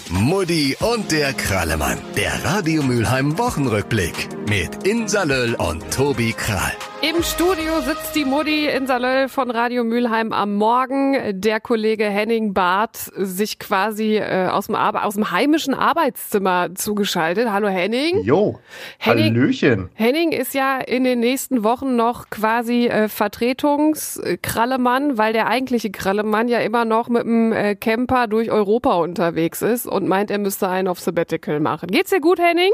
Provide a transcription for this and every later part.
Mutti und der Krallemann. Der Radio Mülheim Wochenrückblick mit Insa Löll und Tobi Krahl. Im Studio sitzt die Mutti Insa Löll von Radio Mülheim am Morgen. Der Kollege Henning Barth sich quasi aus dem heimischen Arbeitszimmer zugeschaltet. Hallo Henning. Jo, Hallöchen. Henning ist ja in den nächsten Wochen noch quasi Vertretungskrallemann, weil der eigentliche Krallemann ja immer noch mit dem Camper durch Europa unterwegs ist und meint, er müsste einen auf Sabbatical machen. Geht's dir gut, Henning?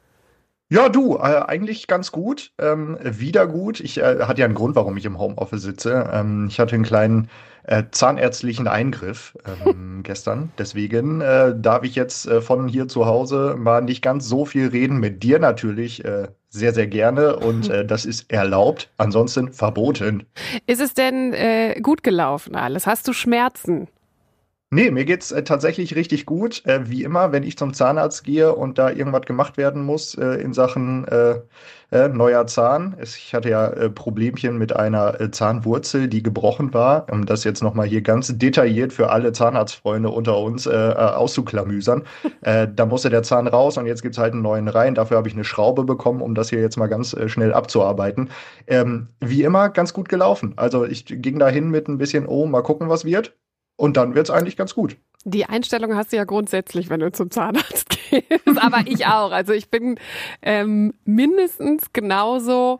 Ja, du, eigentlich ganz gut, wieder gut. Ich hatte ja einen Grund, warum ich im Homeoffice sitze. Ich hatte einen kleinen zahnärztlichen Eingriff gestern. Deswegen darf ich jetzt von hier zu Hause mal nicht ganz so viel reden. Mit dir natürlich sehr, sehr gerne und das ist erlaubt, ansonsten verboten. Ist es denn gut gelaufen alles? Hast du Schmerzen? Nee, mir geht's tatsächlich richtig gut. Wie immer, wenn ich zum Zahnarzt gehe und da irgendwas gemacht werden muss in Sachen neuer Zahn. Ich hatte ja Problemchen mit einer Zahnwurzel, die gebrochen war. Um das jetzt nochmal hier ganz detailliert für alle Zahnarztfreunde unter uns auszuklamüsern. Da musste der Zahn raus und jetzt gibt's halt einen neuen rein. Dafür habe ich eine Schraube bekommen, um das hier jetzt mal ganz schnell abzuarbeiten. Wie immer, ganz gut gelaufen. Also ich ging dahin mit ein bisschen, mal gucken, was wird. Und dann wird's eigentlich ganz gut. Die Einstellung hast du ja grundsätzlich, wenn du zum Zahnarzt gehst. Aber ich auch. Also ich bin mindestens genauso,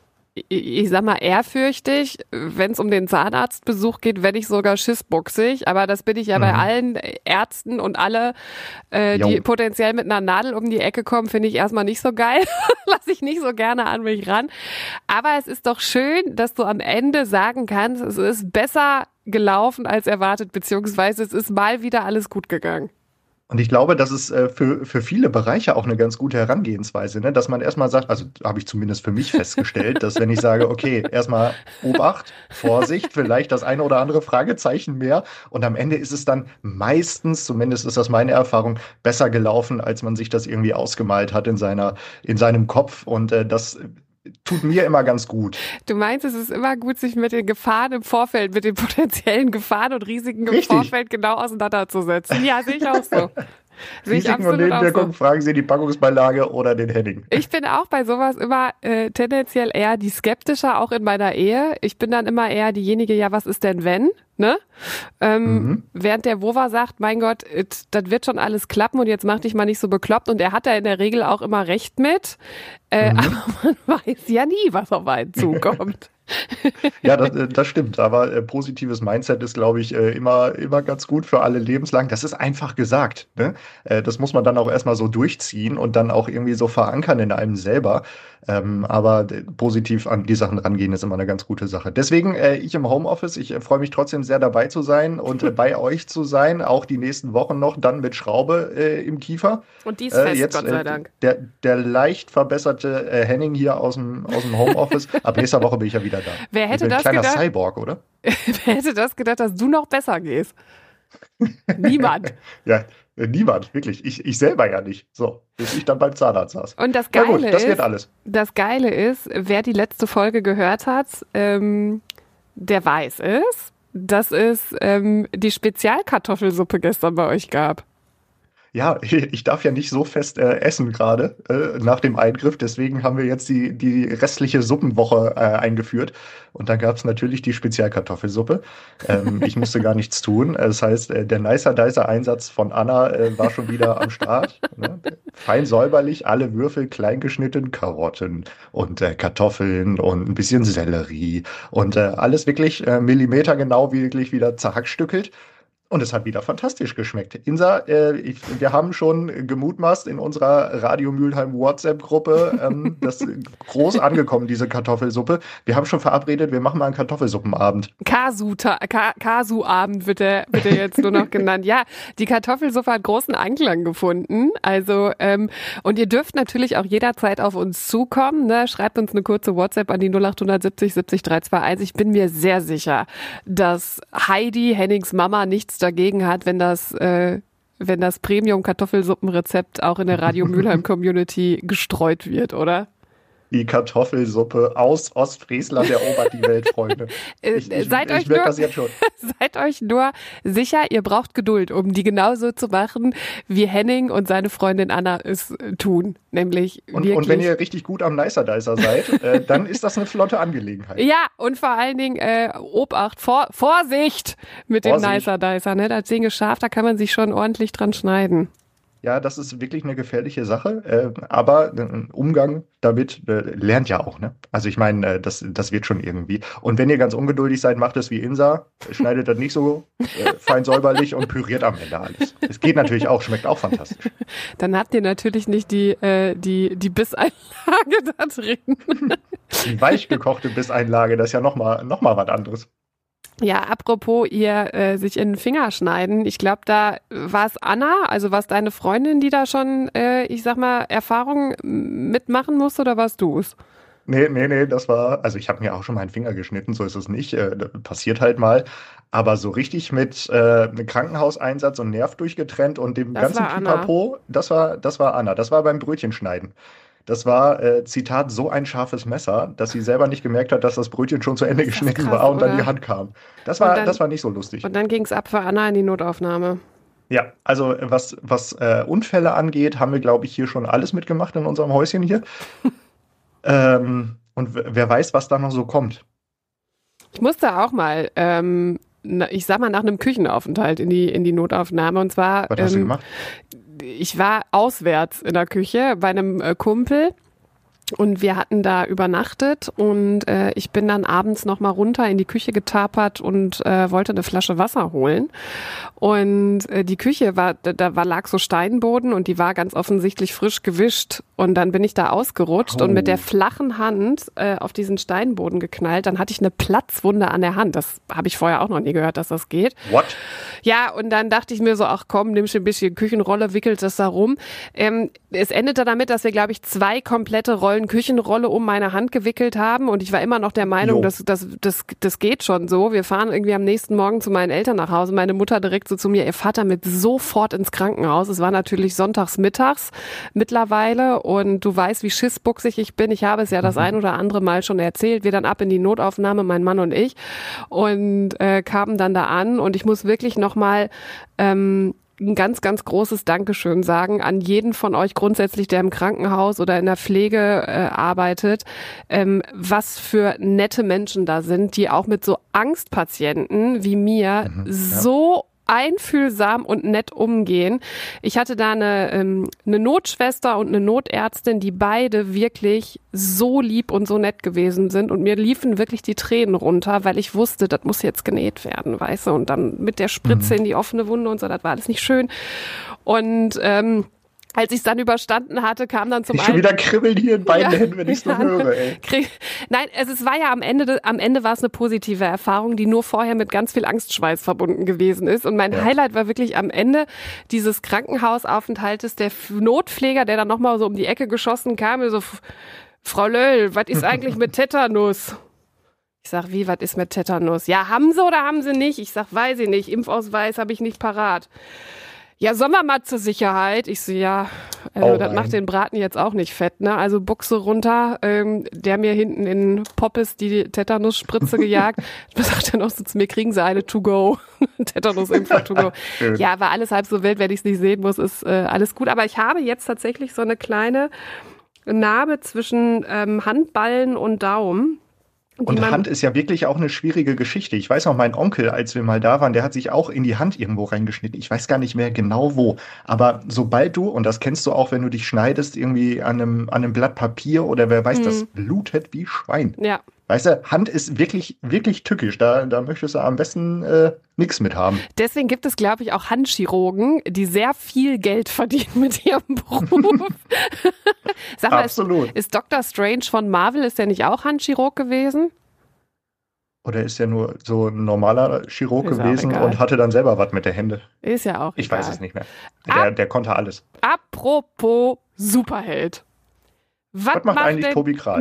ich sag mal, ehrfürchtig, wenn es um den Zahnarztbesuch geht, wenn nicht sogar schissbuchsig. Aber das bin ich ja bei allen Ärzten und alle, die potenziell mit einer Nadel um die Ecke kommen, finde ich erstmal nicht so geil. Lass ich nicht so gerne an mich ran. Aber es ist doch schön, dass du am Ende sagen kannst, es ist besser gelaufen als erwartet, beziehungsweise es ist mal wieder alles gut gegangen. Und ich glaube, das ist für viele Bereiche auch eine ganz gute Herangehensweise, ne? Dass man erstmal sagt, also habe ich zumindest für mich festgestellt, dass wenn ich sage, okay, erstmal Obacht, Vorsicht, vielleicht das eine oder andere Fragezeichen mehr und am Ende ist es dann meistens, zumindest ist das meine Erfahrung, besser gelaufen, als man sich das irgendwie ausgemalt hat in seinem Kopf und das tut mir immer ganz gut. Du meinst, es ist immer gut, sich mit den Gefahren im Vorfeld, mit den potenziellen Gefahren und Risiken im Vorfeld genau auseinanderzusetzen. Ja, sehe ich auch so. Risiken und Nebenwirkungen, so. Fragen Sie die Packungsbeilage oder den Henning. Ich bin auch bei sowas immer tendenziell eher die Skeptische, auch in meiner Ehe. Ich bin dann immer eher diejenige, ja, was ist denn wenn? Ne? Während der Wova sagt, mein Gott, das wird schon alles klappen und jetzt mach dich mal nicht so bekloppt. Und er hat da in der Regel auch immer recht mit. Aber man weiß ja nie, was auf einen zukommt. Ja, das stimmt. Aber positives Mindset ist, glaube ich, immer ganz gut für alle lebenslang. Das ist einfach gesagt. Ne? Das muss man dann auch erstmal so durchziehen und dann auch irgendwie so verankern in einem selber. Aber positiv an die Sachen rangehen ist immer eine ganz gute Sache. Deswegen, ich im Homeoffice, ich freue mich trotzdem sehr dabei zu sein und bei euch zu sein, auch die nächsten Wochen noch, dann mit Schraube im Kiefer. Und die ist fest, jetzt, Gott sei Dank. Der leicht verbesserte Henning hier aus dem Homeoffice. Ab nächster Woche bin ich ja wieder da. Wer hätte das gedacht? Ein kleiner Cyborg, oder? Wer hätte das gedacht, dass du noch besser gehst? Niemand. Ja, niemand, wirklich. Ich selber ja nicht. So, bis ich dann beim Zahnarzt saß. Und das Geile ist, wer die letzte Folge gehört hat, der weiß es, dass es die Spezialkartoffelsuppe gestern bei euch gab. Ja, ich darf ja nicht so fest essen gerade nach dem Eingriff. Deswegen haben wir jetzt die restliche Suppenwoche eingeführt. Und dann gab es natürlich die Spezialkartoffelsuppe. Ich musste gar nichts tun. Das heißt, der Nicer-Dicer-Einsatz von Anna war schon wieder am Start. Ne? Fein säuberlich, alle Würfel klein geschnitten, Karotten und Kartoffeln und ein bisschen Sellerie. Und alles wirklich millimetergenau wirklich wieder zerhackstückelt. Und es hat wieder fantastisch geschmeckt. Insa, wir haben schon gemutmaßt in unserer Radio Mülheim WhatsApp-Gruppe, das groß angekommen, diese Kartoffelsuppe. Wir haben schon verabredet, wir machen mal einen Kartoffelsuppenabend. Kasu-Abend wird der jetzt nur noch genannt. Ja, die Kartoffelsuppe hat großen Anklang gefunden. Also, und ihr dürft natürlich auch jederzeit auf uns zukommen. Ne? Schreibt uns eine kurze WhatsApp an die 0870 70 321. Ich bin mir sehr sicher, dass Heidi, Hennings Mama, nichts dagegen hat, wenn das Premium-Kartoffelsuppenrezept auch in der Radio Mülheim Community gestreut wird, oder? Die Kartoffelsuppe aus Ostfriesland erobert die Welt, Freunde. Ich merke das jetzt schon. Seid euch nur sicher, ihr braucht Geduld, um die genauso zu machen, wie Henning und seine Freundin Anna es tun. Nämlich und wenn ihr richtig gut am Nicer Dicer seid, dann ist das eine flotte Angelegenheit. Ja, und vor allen Dingen Obacht, Vorsicht mit dem Nicer Dicer. Ne? Das Ding ist scharf, da kann man sich schon ordentlich dran schneiden. Ja, das ist wirklich eine gefährliche Sache, aber Umgang damit lernt ja auch, ne? Also ich meine, das wird schon irgendwie. Und wenn ihr ganz ungeduldig seid, macht es wie Insa, schneidet das nicht so fein säuberlich und püriert am Ende alles. Es geht natürlich auch, schmeckt auch fantastisch. Dann habt ihr natürlich nicht die Bisseinlage da drin. Die weich gekochte Bisseinlage, das ist ja noch mal was anderes. Ja, apropos ihr sich in den Finger schneiden. Ich glaube, da war es Anna, also war es deine Freundin, die da schon, ich sag mal, Erfahrungen mitmachen musste, oder warst du es? Nee, das war, also ich habe mir auch schon meinen Finger geschnitten, so ist es nicht, passiert halt mal. Aber so richtig mit einem Krankenhauseinsatz und Nerv durchgetrennt und dem ganzen Pipapo, das war Anna, das war beim Brötchenschneiden. Das war, Zitat, so ein scharfes Messer, dass sie selber nicht gemerkt hat, dass das Brötchen schon zu Ende geschnitten war und dann die Hand kam. Das war nicht so lustig. Und dann ging es ab für Anna in die Notaufnahme. Ja, also was Unfälle angeht, haben wir, glaube ich, hier schon alles mitgemacht in unserem Häuschen hier. Und wer weiß, was da noch so kommt. Ich musste auch mal, ich sag mal, nach einem Küchenaufenthalt in die Notaufnahme. Und zwar, was hast du gemacht? Ich war auswärts in der Küche bei einem Kumpel und wir hatten da übernachtet und ich bin dann abends nochmal runter in die Küche getapert und wollte eine Flasche Wasser holen. Und die Küche lag so Steinboden und die war ganz offensichtlich frisch gewischt. Und dann bin ich da ausgerutscht und mit der flachen Hand auf diesen Steinboden geknallt. Dann hatte ich eine Platzwunde an der Hand. Das habe ich vorher auch noch nie gehört, dass das geht. What? Ja, und dann dachte ich mir so, ach komm, nimmst du ein bisschen Küchenrolle, wickelt das da rum. Es endete damit, dass wir, glaube ich, 2 komplette Rollen Küchenrolle um meine Hand gewickelt haben. Und ich war immer noch der Meinung, das geht schon so. Wir fahren irgendwie am nächsten Morgen zu meinen Eltern nach Hause. Meine Mutter direkt so zu mir, ihr Vater mit sofort ins Krankenhaus. Es war natürlich sonntags mittags mittlerweile. Und du weißt, wie schissbuchsig ich bin. Ich habe es ja das ein oder andere Mal schon erzählt. Wir dann ab in die Notaufnahme, mein Mann und ich. Und kamen dann da an. Und ich muss wirklich nochmal ein ganz, ganz großes Dankeschön sagen an jeden von euch grundsätzlich, der im Krankenhaus oder in der Pflege arbeitet, was für nette Menschen da sind, die auch mit so Angstpatienten wie mir so einfühlsam und nett umgehen. Ich hatte da eine Notschwester und eine Notärztin, die beide wirklich so lieb und so nett gewesen sind und mir liefen wirklich die Tränen runter, weil ich wusste, das muss jetzt genäht werden, weißt du, und dann mit der Spritze in die offene Wunde und so, das war alles nicht schön. Und als ich es dann überstanden hatte, kam dann zum einen... Schon wieder kribbeln hier in beiden Händen, wenn ich es nur höre, ey. Nein, es war ja am Ende war es eine positive Erfahrung, die nur vorher mit ganz viel Angstschweiß verbunden gewesen ist. Und mein Highlight war wirklich am Ende dieses Krankenhausaufenthaltes der Notpfleger, der dann nochmal so um die Ecke geschossen kam, so, Frau Löll, was ist eigentlich mit Tetanus? Ich sag, wie, was ist mit Tetanus? Ja, haben sie oder haben sie nicht? Ich sag, weiß ich nicht, Impfausweis habe ich nicht parat. Ja, sollen wir mal zur Sicherheit? Ich so, ja, das macht den Braten jetzt auch nicht fett, ne? Also Buchse runter, der mir hinten in Poppes die Tetanus-Spritze gejagt. Was sagt er noch so zu mir, kriegen Sie eine to go? Tetanus-Impfung to go. Ja, war alles halb so wild, wenn ich es nicht sehen muss, ist alles gut. Aber ich habe jetzt tatsächlich so eine kleine Narbe zwischen Handballen und Daumen. Und Hand ist ja wirklich auch eine schwierige Geschichte. Ich weiß noch, mein Onkel, als wir mal da waren, der hat sich auch in die Hand irgendwo reingeschnitten. Ich weiß gar nicht mehr genau wo. Aber sobald du, und das kennst du auch, wenn du dich schneidest, irgendwie an einem Blatt Papier oder wer weiß, das blutet wie Schwein. Ja. Weißt du, Hand ist wirklich, wirklich tückisch. Da möchtest du am besten nichts mit haben. Deswegen gibt es, glaube ich, auch Handchirurgen, die sehr viel Geld verdienen mit ihrem Beruf. Sag mal, absolut. Ist Dr. Strange von Marvel, ist der nicht auch Handchirurg gewesen? Oder ist er nur so ein normaler Chirurg gewesen und hatte dann selber was mit der Hände? Ist ja auch Ich egal. weiß es nicht mehr. Der konnte alles. Apropos Superheld. Was macht eigentlich Tobi Kral?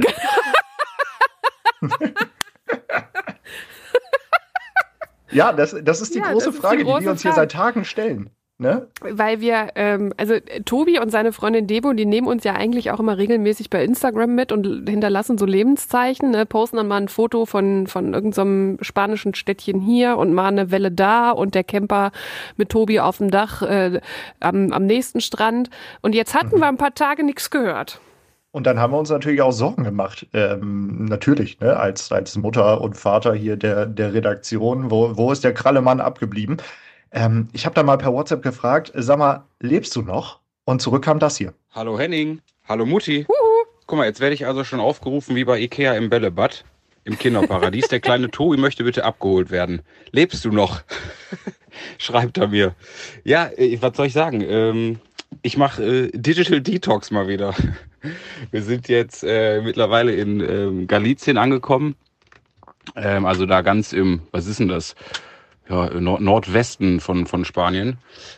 Ja, das ist die große Frage, die wir uns hier seit Tagen stellen. ne? Weil wir, also Tobi und seine Freundin Debo, die nehmen uns ja eigentlich auch immer regelmäßig bei Instagram mit und hinterlassen so Lebenszeichen, ne? Posten dann mal ein Foto von irgendeinem so spanischen Städtchen hier und mal eine Welle da und der Camper mit Tobi auf dem Dach am nächsten Strand. Und jetzt hatten wir ein paar Tage nichts gehört. Und dann haben wir uns natürlich auch Sorgen gemacht. Natürlich, ne, als Mutter und Vater hier der Redaktion, wo ist der Krallemann abgeblieben? Ich habe da mal per WhatsApp gefragt, sag mal, lebst du noch? Und zurück kam das hier. Hallo Henning, hallo Mutti. Guck mal, jetzt werde ich also schon aufgerufen wie bei Ikea im Bällebad, im Kinderparadies. Der kleine Tobi möchte bitte abgeholt werden. Lebst du noch? Schreibt er mir. Ja, was soll ich sagen? Ich mache Digital Detox mal wieder. Wir sind jetzt mittlerweile in Galicien angekommen. Also da ganz was ist denn das? Ja, Nordwesten von Spanien.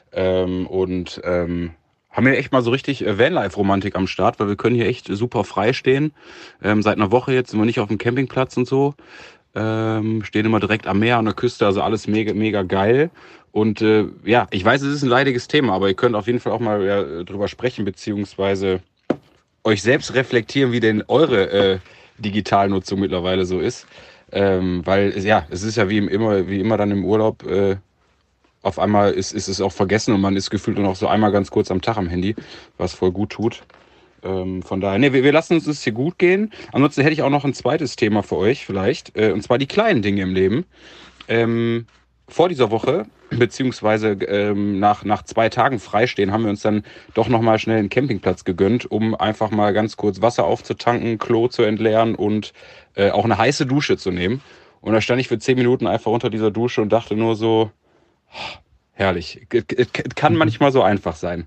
Und haben wir echt mal so richtig Vanlife-Romantik am Start, weil wir können hier echt super frei stehen. Seit einer Woche jetzt sind wir nicht auf dem Campingplatz und so. Stehen immer direkt am Meer, an der Küste, also alles mega, mega geil. Und ja, ich weiß, es ist ein leidiges Thema, aber ihr könnt auf jeden Fall auch mal drüber sprechen, beziehungsweise euch selbst reflektieren, wie denn eure Digitalnutzung mittlerweile so ist. Weil ja, es ist ja wie immer dann im Urlaub, auf einmal ist es auch vergessen und man ist gefühlt nur noch so einmal ganz kurz am Tag am Handy, was voll gut tut. Von daher, wir lassen uns das hier gut gehen. Ansonsten hätte ich auch noch ein zweites Thema für euch vielleicht, und zwar die kleinen Dinge im Leben. Vor dieser Woche, beziehungsweise nach 2 Tagen Freistehen, haben wir uns dann doch nochmal schnell einen Campingplatz gegönnt, um einfach mal ganz kurz Wasser aufzutanken, Klo zu entleeren und auch eine heiße Dusche zu nehmen. Und da stand ich für 10 Minuten einfach unter dieser Dusche und dachte nur so, herrlich, kann manchmal so einfach sein.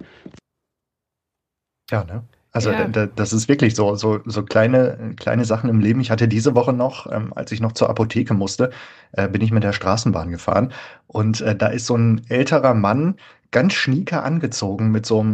Ja, ne? Also das ist wirklich so kleine Sachen im Leben. Ich hatte diese Woche noch, als ich noch zur Apotheke musste, bin ich mit der Straßenbahn gefahren. Und da ist so ein älterer Mann ganz schnieker angezogen mit so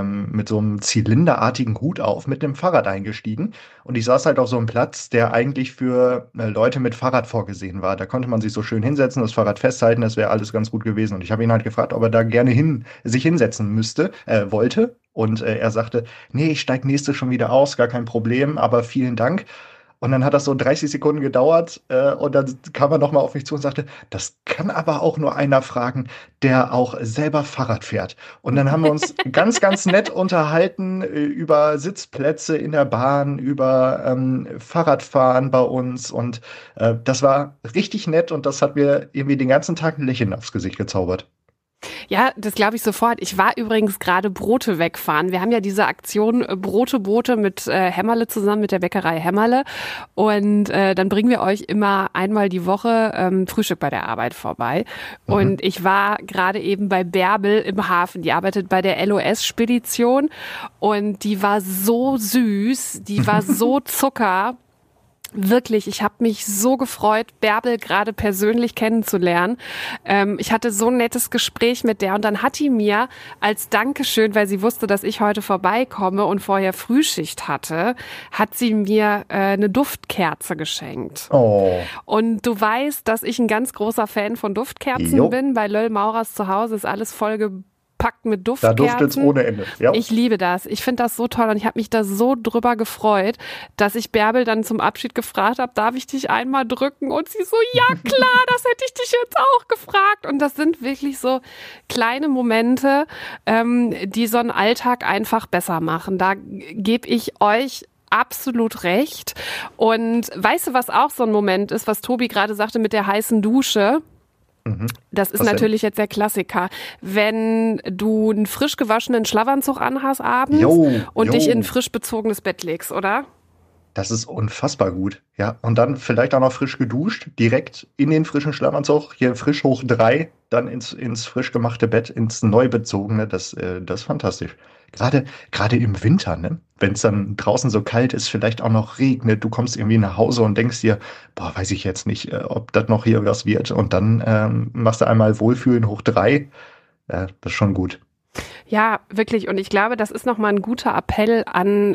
einem zylinderartigen Hut auf, mit dem Fahrrad eingestiegen. Und ich saß halt auf so einem Platz, der eigentlich für Leute mit Fahrrad vorgesehen war. Da konnte man sich so schön hinsetzen, das Fahrrad festhalten, das wäre alles ganz gut gewesen. Und ich habe ihn halt gefragt, ob er da gerne sich hinsetzen wollte. Und er sagte, nee, ich steige nächstes schon wieder aus, gar kein Problem, aber vielen Dank. Und dann hat das so 30 Sekunden gedauert und dann kam er nochmal auf mich zu und sagte, das kann aber auch nur einer fragen, der auch selber Fahrrad fährt. Und dann haben wir uns ganz, ganz nett unterhalten über Sitzplätze in der Bahn, über Fahrradfahren bei uns. Und das war richtig nett und das hat mir irgendwie den ganzen Tag ein Lächeln aufs Gesicht gezaubert. Ja, das glaube ich sofort. Ich war übrigens gerade Brote wegfahren. Wir haben ja diese Aktion Brote mit Hämmerle zusammen, mit der Bäckerei Hämmerle. Und dann bringen wir euch immer einmal die Woche Frühstück bei der Arbeit vorbei. Und ich war gerade eben bei Bärbel im Hafen. Die arbeitet bei der LOS-Spedition. Und die war so süß, die war so Zucker. Wirklich, ich habe mich so gefreut, Bärbel gerade persönlich kennenzulernen. Ich hatte so ein nettes Gespräch mit der und dann hat die mir als Dankeschön, weil sie wusste, dass ich heute vorbeikomme und vorher Frühschicht hatte, hat sie mir eine Duftkerze geschenkt. Oh. Und du weißt, dass ich ein ganz großer Fan von Duftkerzen bin. Bei Löll Maurers zu Hause ist alles voll gepackt mit Duftkerzen. Da duftet es ohne Ende. Ja. Ich liebe das. Ich finde das so toll und ich habe mich da so drüber gefreut, dass ich Bärbel dann zum Abschied gefragt habe, darf ich dich einmal drücken? Und sie so, ja klar, das hätte ich dich jetzt auch gefragt. Und das sind wirklich so kleine Momente, die so einen Alltag einfach besser machen. Da gebe ich euch absolut recht. Und weißt du, was auch so ein Moment ist, was Tobi gerade sagte mit der heißen Dusche? Das ist Was natürlich jetzt der Klassiker. Wenn du einen frisch gewaschenen Schlafanzug anhast abends und dich in ein frisch bezogenes Bett legst, oder? Das ist unfassbar gut. Ja, und dann vielleicht auch noch frisch geduscht, direkt in den frischen Schlafanzug, hier frisch hoch 3, dann ins frisch gemachte Bett, ins neu bezogene. Das ist fantastisch. Gerade im Winter, ne? Wenn es dann draußen so kalt ist, vielleicht auch noch regnet, du kommst irgendwie nach Hause und denkst dir, boah, weiß ich jetzt nicht, ob das noch hier was wird. Und dann machst du einmal Wohlfühlen hoch 3. Das ist schon gut. Ja, wirklich. Und ich glaube, das ist nochmal ein guter Appell an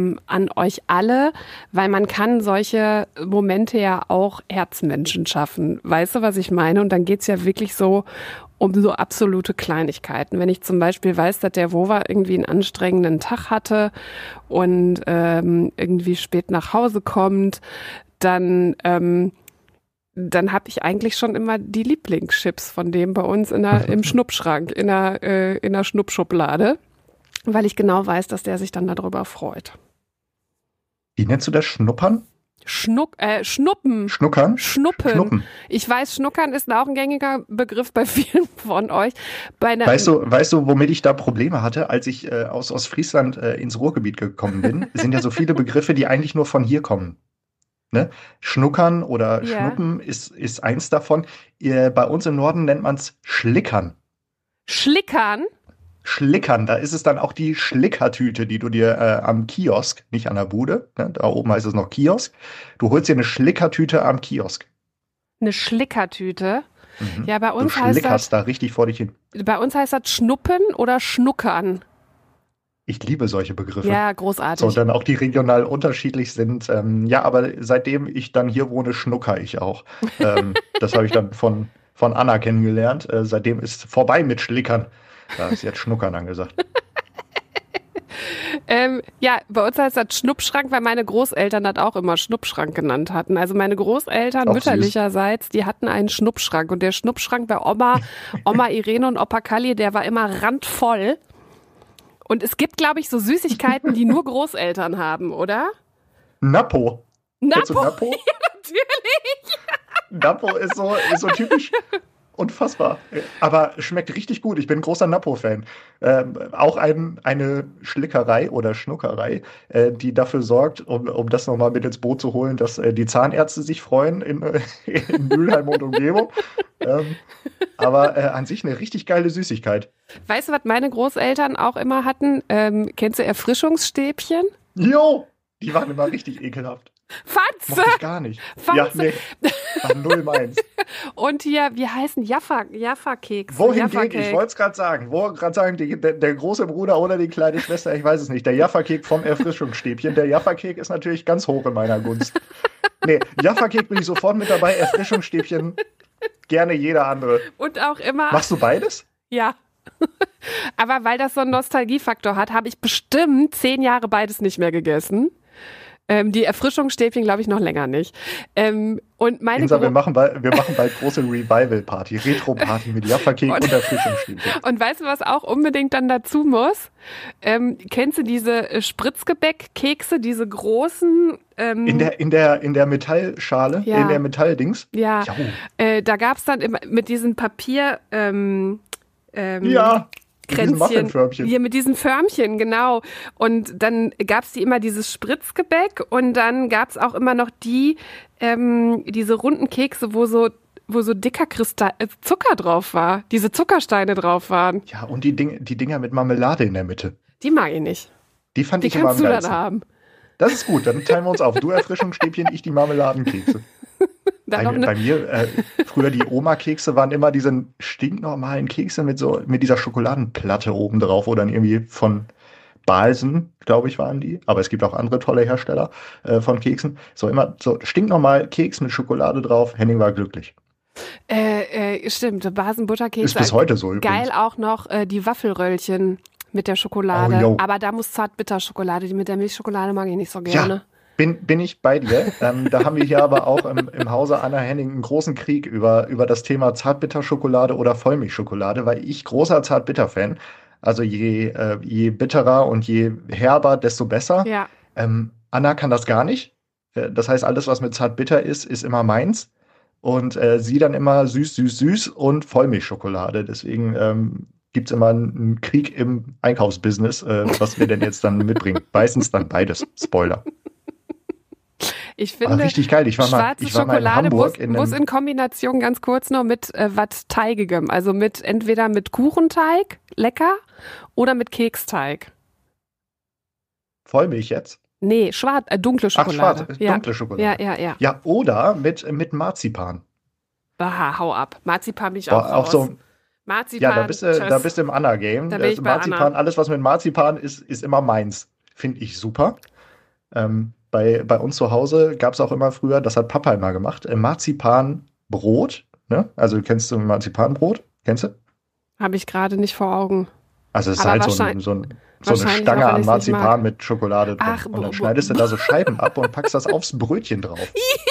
euch alle, weil man kann solche Momente ja auch Herzmenschen schaffen. Weißt du, was ich meine? Und dann geht's ja wirklich so um so absolute Kleinigkeiten. Wenn ich zum Beispiel weiß, dass der Wova irgendwie einen anstrengenden Tag hatte und irgendwie spät nach Hause kommt, dann habe ich eigentlich schon immer die Lieblingschips von dem bei uns im Schnuppschrank, in der Schnuppschublade, weil ich genau weiß, dass der sich dann darüber freut. Wie nennst du das? Schnuppern? Schnuppen. Schnuckern? Schnuppen. Ich weiß, Schnuckern ist auch ein gängiger Begriff bei vielen von euch. Weißt du, womit ich da Probleme hatte, als ich aus Ostfriesland ins Ruhrgebiet gekommen bin? Es sind ja so viele Begriffe, die eigentlich nur von hier kommen. Ne? Schnuckern oder Schnuppen ist eins davon. Bei uns im Norden nennt man es Schlickern. Schlickern? Schlickern, da ist es dann auch die Schlickertüte, die du dir am Kiosk, nicht an der Bude, ne, da oben heißt es noch Kiosk, du holst dir eine Schlickertüte am Kiosk. Eine Schlickertüte? Mhm. Ja, bei uns du heißt schlickerst da richtig vor dich hin. Bei uns heißt das Schnuppen oder Schnuckern. Ich liebe solche Begriffe. Ja, großartig. So, dann auch die regional unterschiedlich sind. Ja, aber seitdem ich dann hier wohne, schnucker ich auch. Das habe ich dann von Anna kennengelernt. Seitdem ist vorbei mit Schlickern. Da ist jetzt Schnuckern angesagt. Ja, bei uns heißt das Schnuppschrank, weil meine Großeltern das auch immer Schnuppschrank genannt hatten. Also meine Großeltern auch mütterlicherseits, die hatten einen Schnuppschrank. Und der Schnuppschrank bei Oma Irene und Opa Kalli, der war immer randvoll. Und es gibt, glaube ich, so Süßigkeiten, die nur Großeltern haben, oder? Nappo. Kennst du Nappo? Nappo? Ja, natürlich. Nappo ist so typisch. Unfassbar. Aber schmeckt richtig gut. Ich bin ein großer Nappo-Fan. Auch eine Schlickerei oder Schnuckerei, die dafür sorgt, um das nochmal mit ins Boot zu holen, dass die Zahnärzte sich freuen in Mülheim und Umgebung. Aber an sich eine richtig geile Süßigkeit. Weißt du, was meine Großeltern auch immer hatten? Kennst du Erfrischungsstäbchen? Jo! Die waren immer richtig ekelhaft. Fandst Mochte ich gar nicht. Ja, nee. War null meins. Und hier, wie heißen Jaffa-Keks? Wohingegen, ich wollte es gerade sagen, der große Bruder oder die kleine Schwester, ich weiß es nicht, der Jaffa-Kek vom Erfrischungsstäbchen. Der Jaffa-Kek ist natürlich ganz hoch in meiner Gunst. Nee, Jaffa-Kek bin ich sofort mit dabei, Erfrischungsstäbchen gerne jeder andere. Und auch immer... Machst du beides? Ja. Aber weil das so einen Nostalgiefaktor hat, habe ich bestimmt 10 Jahre beides nicht mehr gegessen. Die Erfrischungsstäbchen glaube ich noch länger nicht. Und meine Insa, wir machen bald große Revival-Party, Retro-Party mit Jaffa-Kek und Erfrischungsstäbchen. Und weißt du, was auch unbedingt dann dazu muss? Kennst du diese Spritzgebäck-Kekse, diese großen? In der Metallschale, ja. In der Metalldings? Ja. Da gab es dann immer mit diesen Papier... ja. Kränzchen. Hier mit diesen Förmchen, genau. Und dann gab es immer dieses Spritzgebäck und dann gab es auch immer noch diese runden Kekse, wo so dicker Zucker drauf war, diese Zuckersteine drauf waren. Ja, und die Dinger mit Marmelade in der Mitte. Die mag ich nicht. Die fand ich immer am geilsten. Die kannst du dann haben. Das ist gut, dann teilen wir uns auf. Du Erfrischungsstäbchen, ich die Marmeladenkekse. Bei mir, früher die Oma-Kekse waren immer diese stinknormalen Kekse mit dieser Schokoladenplatte oben drauf oder dann irgendwie von Balsen, glaube ich, waren die. Aber es gibt auch andere tolle Hersteller von Keksen. So immer so stinknormal Keks mit Schokolade drauf. Henning war glücklich. Stimmt, Basen-Butterkekse. Ist bis heute so übrigens. Geil auch noch die Waffelröllchen mit der Schokolade. Oh, aber da muss Zartbitterschokolade, die mit der Milchschokolade mag ich nicht so gerne. Ja. Bin ich bei dir. Da haben wir hier aber auch im Hause Anna Henning einen großen Krieg über das Thema Zartbitterschokolade oder Vollmilchschokolade, weil ich großer Zartbitter-Fan. Also je bitterer und je herber, desto besser. Ja. Anna kann das gar nicht. Das heißt, alles, was mit Zartbitter ist immer meins. Und sie dann immer süß und Vollmilchschokolade. Deswegen gibt es immer einen Krieg im Einkaufsbusiness, was wir denn jetzt dann mitbringen. Meistens dann beides. Spoiler. Ich finde, richtig geil. Ich war mal in Hamburg. Muss in Kombination ganz kurz noch mit was Teigigem. Also entweder mit Kuchenteig, lecker, oder mit Keksteig. Vollmilch jetzt? Nee, dunkle Schokolade. Ach, dunkle Schokolade. Ja. Ja, oder mit Marzipan. Bah, hau ab. Marzipan bin ich auch raus. So, Marzipan, ja, da bist du im Anna-Game. Da bin ich bei Marzipan, Anna. Alles, was mit Marzipan ist immer meins. Finde ich super. Bei uns zu Hause gab es auch immer früher, das hat Papa immer gemacht, Marzipanbrot. Ne? Also kennst du Marzipanbrot? Kennst du? Habe ich gerade nicht vor Augen. Also es ist Aber halt so wahrscheinlich- eine wahrscheinlich Stange auch, wenn an ich's nicht mag. Marzipan mit Schokolade drin. Ach, und dann schneidest du da so Scheiben ab und packst das aufs Brötchen drauf.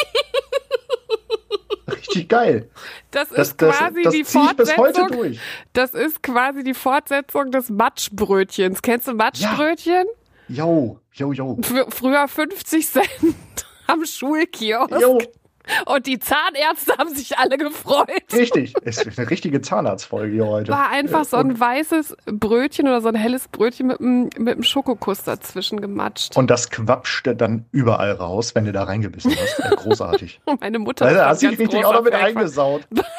Richtig geil. Das ist quasi das die zieh ich bis heute Fortsetzung. durch. Das ist quasi die Fortsetzung des Matschbrötchens. Kennst du Matschbrötchen? Jo. Früher 50 Cent am Schulkiosk. Jo, Und die Zahnärzte haben sich alle gefreut. richtig. Ist eine richtige Zahnarztfolge hier heute. War einfach so ein weißes Brötchen oder so ein helles Brötchen mit einem Schokokuss dazwischen gematscht. Und das quatschte dann überall raus, wenn du da reingebissen hast. Großartig. Meine Mutter Da ist hast du ganz dich richtig großer auch noch mit Fan von. eingesaut.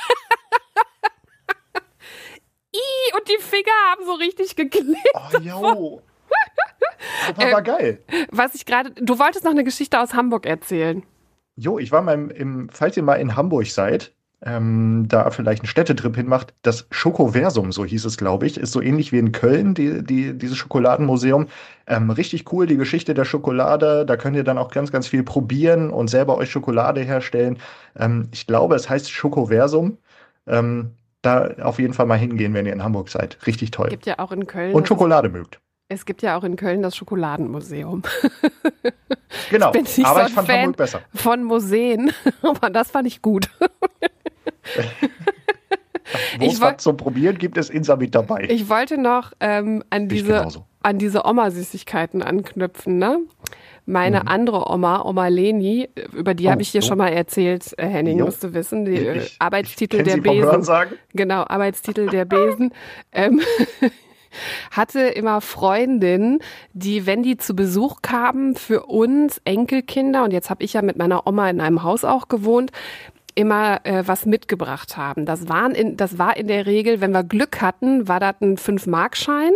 Und die Finger haben so richtig geklebt. Oh, jo. Das war geil. Du wolltest noch eine Geschichte aus Hamburg erzählen. Jo, ich war mal falls ihr mal in Hamburg seid, da vielleicht einen Städtetrip hinmacht, das Schokoversum, so hieß es, glaube ich, ist so ähnlich wie in Köln, dieses Schokoladenmuseum. Richtig cool, die Geschichte der Schokolade, da könnt ihr dann auch ganz, ganz viel probieren und selber euch Schokolade herstellen. Ich glaube, es heißt Schokoversum. Da auf jeden Fall mal hingehen, wenn ihr in Hamburg seid. Richtig toll. Gibt ja auch in Köln. Und Schokolade mögt. Es gibt ja auch in Köln das Schokoladenmuseum. Genau, bin nicht aber so ich fand ein Hamburg besser. Von Museen, aber das fand ich gut. Wo es was zum Probieren gibt, ist Insa mit dabei. Ich wollte noch an genauso. diese Oma-Süßigkeiten anknüpfen, ne? Meine andere Oma Leni, über die habe ich hier schon mal erzählt, Henning, musst du wissen, die Arbeitstitel der Besen. Genau, Arbeitstitel der Besen. Hatte immer Freundinnen, die, wenn die zu Besuch kamen, für uns Enkelkinder, und jetzt habe ich ja mit meiner Oma in einem Haus auch gewohnt, immer was mitgebracht haben. Das war in der Regel, wenn wir Glück hatten, war das ein 5-Markschein.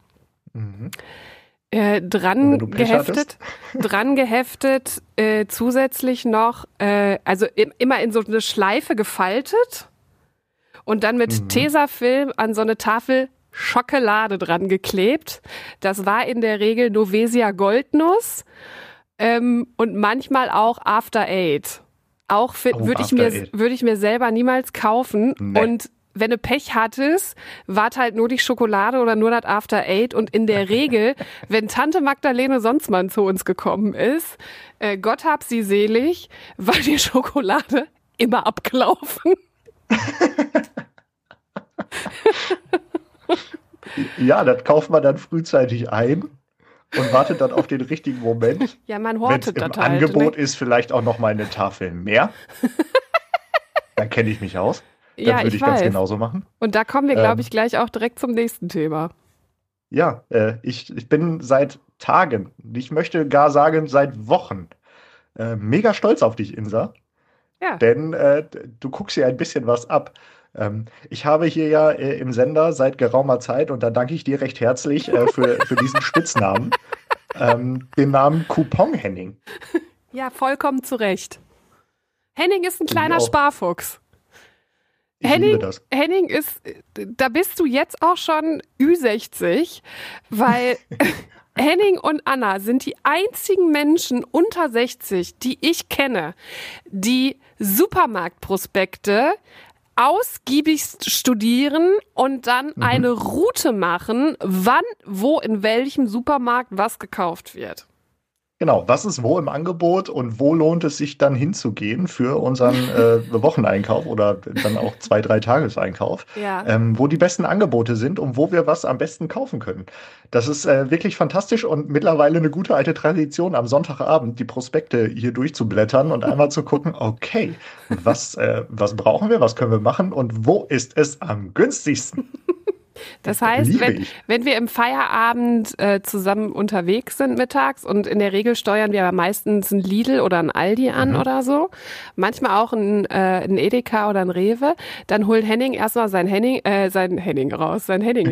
Dran geheftet, zusätzlich noch, also immer in so eine Schleife gefaltet und dann mit Tesafilm an so eine Tafel Schokolade dran geklebt. Das war in der Regel Novesia Goldnuss und manchmal auch After Eight. Auch würde ich mir selber niemals kaufen. Nee. Und wenn du Pech hattest, war halt nur die Schokolade oder nur das After Eight. Und in der Regel, wenn Tante Magdalene Sonsmann zu uns gekommen ist, Gott hab sie selig, war die Schokolade immer abgelaufen. Ja, das kauft man dann frühzeitig ein und wartet dann auf den richtigen Moment. Ja, man hortet das halt. Wenn es im Angebot ist, vielleicht auch noch mal eine Tafel mehr. Dann kenne ich mich aus. Dann würde ich ganz genauso machen. Und da kommen wir, glaube ich, gleich auch direkt zum nächsten Thema. Ja, ich bin seit Tagen, ich möchte gar sagen seit Wochen, mega stolz auf dich, Insa. Ja. Denn du guckst hier ein bisschen was ab. Ich habe hier ja im Sender seit geraumer Zeit, und da danke ich dir recht herzlich für diesen Spitznamen, den Namen Coupon Henning. Ja, vollkommen zu Recht. Henning ist ein kleiner Sparfuchs. Henning ist, da bist du jetzt auch schon Ü60, weil Henning und Anna sind die einzigen Menschen unter 60, die ich kenne, die Supermarktprospekte ausgiebigst studieren und dann eine Route machen, wann, wo, in welchem Supermarkt was gekauft wird. Genau, was ist wo im Angebot und wo lohnt es sich dann hinzugehen für unseren Wocheneinkauf oder dann auch 2-3 Tageseinkauf, wo die besten Angebote sind und wo wir was am besten kaufen können. Das ist wirklich fantastisch und mittlerweile eine gute alte Tradition, am Sonntagabend die Prospekte hier durchzublättern und einmal zu gucken, okay, was brauchen wir, was können wir machen und wo ist es am günstigsten? Das heißt, wenn wir im Feierabend zusammen unterwegs sind mittags, und in der Regel steuern wir aber meistens ein Lidl oder ein Aldi an oder so, manchmal auch ein Edeka oder ein Rewe, dann holt Henning erstmal sein Handy raus,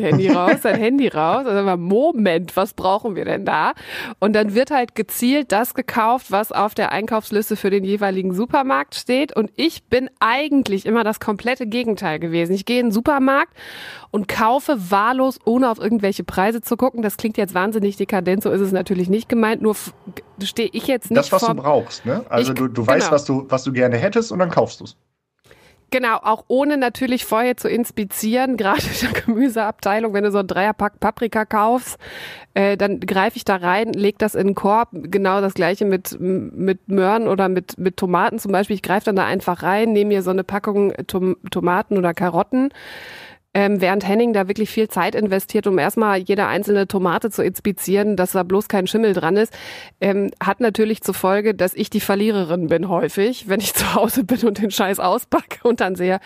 also Moment, was brauchen wir denn da? Und dann wird halt gezielt das gekauft, was auf der Einkaufsliste für den jeweiligen Supermarkt steht, und ich bin eigentlich immer das komplette Gegenteil gewesen. Ich gehe in den Supermarkt und kaufe wahllos, ohne auf irgendwelche Preise zu gucken. Das klingt jetzt wahnsinnig dekadent, so ist es natürlich nicht gemeint, nur stehe ich jetzt nicht das, was du brauchst, ne? Also du weißt, was du gerne hättest, und dann kaufst du es. Genau, auch ohne natürlich vorher zu inspizieren, gerade in der Gemüseabteilung, wenn du so einen Dreierpack Paprika kaufst, dann greife ich da rein, leg das in den Korb, genau das gleiche mit Möhren oder mit Tomaten zum Beispiel. Ich greife dann da einfach rein, nehme mir so eine Packung Tomaten oder Karotten, während Henning da wirklich viel Zeit investiert, um erstmal jede einzelne Tomate zu inspizieren, dass da bloß kein Schimmel dran ist, hat natürlich zur Folge, dass ich die Verliererin bin häufig, wenn ich zu Hause bin und den Scheiß auspacke und dann sehe,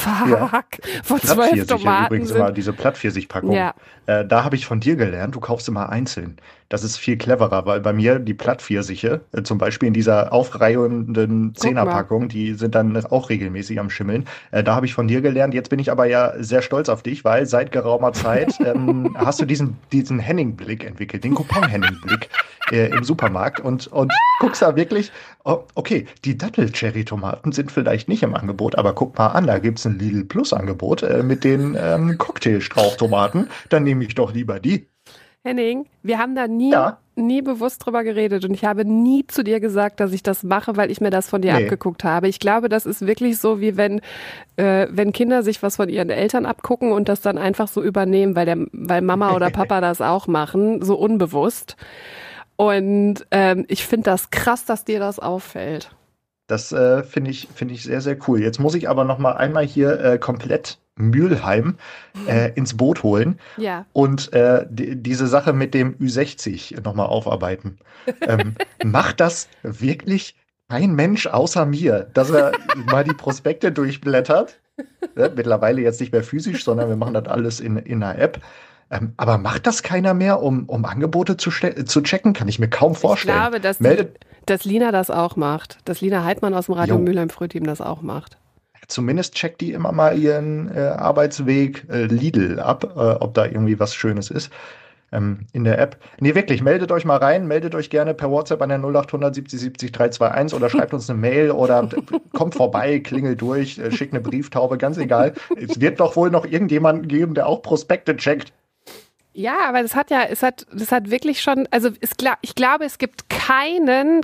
vor 12 Tomaten übrigens immer diese Plattpfirsichpackung. Ja. Da habe ich von dir gelernt, du kaufst immer einzeln. Das ist viel cleverer, weil bei mir die Plattpfirsiche, zum Beispiel in dieser aufreihenden Zehnerpackung, die sind dann auch regelmäßig am Schimmeln. Da habe ich von dir gelernt. Jetzt bin ich aber ja sehr stolz auf dich, weil seit geraumer Zeit hast du diesen Henning-Blick entwickelt, den Coupon-Henning-Blick im Supermarkt und guckst da wirklich, okay, die Dattel-Cherry-Tomaten sind vielleicht nicht im Angebot, aber guck mal an, da gibt's ein Lidl-Plus-Angebot mit den Cocktailstrauchtomaten. Dann nehme ich doch lieber die. Henning, wir haben da nie bewusst drüber geredet und ich habe nie zu dir gesagt, dass ich das mache, weil ich mir das von dir abgeguckt habe. Ich glaube, das ist wirklich so, wie wenn Kinder sich was von ihren Eltern abgucken und das dann einfach so übernehmen, weil Mama oder Papa das auch machen, so unbewusst. Und ich finde das krass, dass dir das auffällt. Das finde ich sehr, sehr cool. Jetzt muss ich aber noch mal einmal hier komplett Mülheim ins Boot holen und diese Sache mit dem Ü60 noch mal aufarbeiten. Macht das wirklich kein Mensch außer mir, dass er mal die Prospekte durchblättert? Mittlerweile jetzt nicht mehr physisch, sondern wir machen das alles in einer App. Aber macht das keiner mehr, um Angebote zu checken? Kann ich mir kaum vorstellen. Ich glaube, dass Lina das auch macht. Dass Lina Heidmann aus dem Radio Mülheim Frühteam das auch macht. Zumindest checkt die immer mal ihren Arbeitsweg Lidl ab, ob da irgendwie was Schönes ist in der App. Nee, wirklich, meldet euch mal rein, meldet euch gerne per WhatsApp an der 0800 70 70 321 oder schreibt uns eine Mail oder kommt vorbei, klingelt durch, schickt eine Brieftaube, ganz egal. Es wird doch wohl noch irgendjemanden geben, der auch Prospekte checkt. Ja, aber das hat wirklich schon, also ich glaube, es gibt keine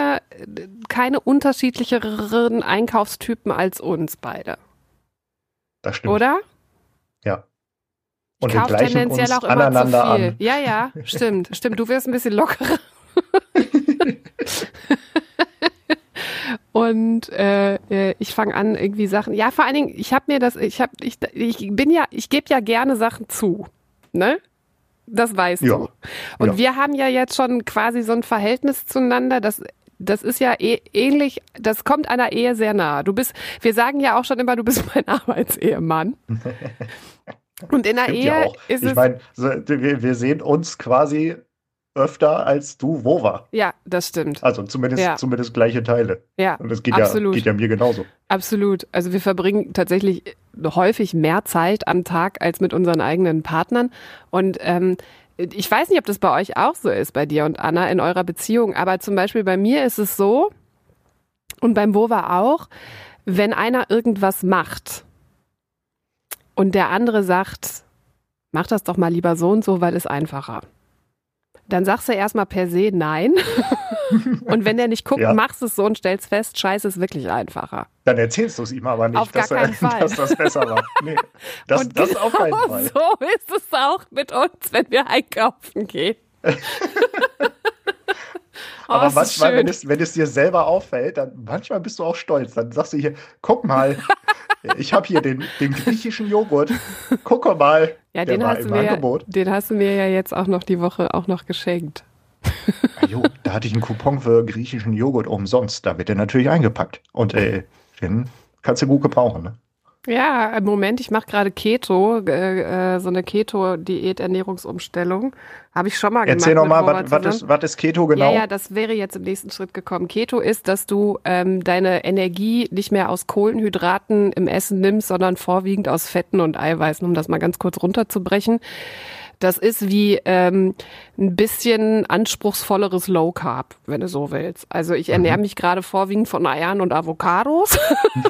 unterschiedlicheren Einkaufstypen als uns beide. Das stimmt. Oder? Ja. Und wir gleichen tendenziell uns auch immer zu viel. An. Ja, stimmt. Du wirst ein bisschen lockerer. Und ich fange an, irgendwie Sachen. Ja, vor allen Dingen, ich gebe ja gerne Sachen zu. Ne? Das weißt du. Und wir haben ja jetzt schon quasi so ein Verhältnis zueinander, das ist ja ähnlich, das kommt einer Ehe sehr nahe. Wir sagen ja auch schon immer, du bist mein Arbeitsehemann. Und in der Ehe ist es... Ich meine, wir sehen uns quasi öfter als du Wova. Ja, das stimmt. Also zumindest gleiche Teile. Ja, und das geht ja mir genauso. Absolut. Also wir verbringen tatsächlich häufig mehr Zeit am Tag als mit unseren eigenen Partnern. Und ich weiß nicht, ob das bei euch auch so ist, bei dir und Anna in eurer Beziehung, aber zum Beispiel bei mir ist es so und beim Wova auch, wenn einer irgendwas macht und der andere sagt, mach das doch mal lieber so und so, weil es einfacher. Dann sagst du erstmal per se nein. Und wenn der nicht guckt, machst du es so und stellst fest, scheiße, ist wirklich einfacher. Dann erzählst du es ihm aber nicht, dass das besser war. Nee, das auf keinen Fall. So ist es auch mit uns, wenn wir einkaufen gehen. Aber manchmal, wenn es dir selber auffällt, dann manchmal bist du auch stolz. Dann sagst du hier, guck mal, ich habe hier den griechischen Joghurt. Guck mal, ja, den hast du mir ja jetzt auch noch die Woche auch noch geschenkt. Da hatte ich einen Coupon für griechischen Joghurt umsonst. Da wird der natürlich eingepackt. Und den kannst du gut gebrauchen, ne? Ja, im Moment, ich mache gerade Keto, so eine Keto-Diät-Ernährungsumstellung. Habe ich schon mal gemacht. Erzähl nochmal, was ist Keto genau? Ja, das wäre jetzt im nächsten Schritt gekommen. Keto ist, dass du deine Energie nicht mehr aus Kohlenhydraten im Essen nimmst, sondern vorwiegend aus Fetten und Eiweißen, um das mal ganz kurz runterzubrechen. Das ist wie ein bisschen anspruchsvolleres Low Carb, wenn du so willst. Also ich ernähre mich gerade vorwiegend von Eiern und Avocados.